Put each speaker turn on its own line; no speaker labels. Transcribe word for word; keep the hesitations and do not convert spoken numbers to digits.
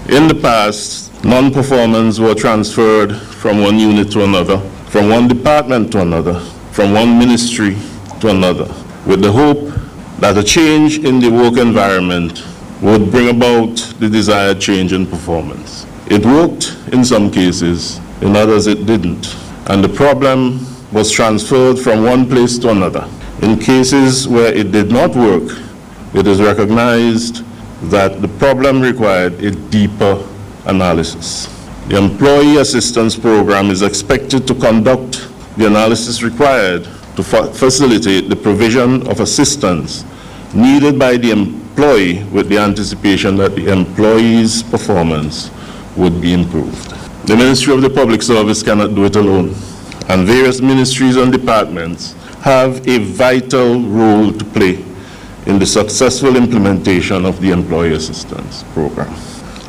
In the past, non-performers were transferred from one unit to another, from one department to another, from one ministry to another, with the hope that a change in the work environment would bring about the desired change in performance. It worked in some cases, in others it didn't, and the problem was transferred from one place to another. In cases where it did not work, it is recognized that the problem required a deeper analysis. The Employee Assistance Program is expected to conduct the analysis required to fa- facilitate the provision of assistance needed by the employee with the anticipation that the employee's performance would be improved. The Ministry of the Public Service cannot do it alone, and various ministries and departments have a vital role to play in the successful implementation of the Employee Assistance Program.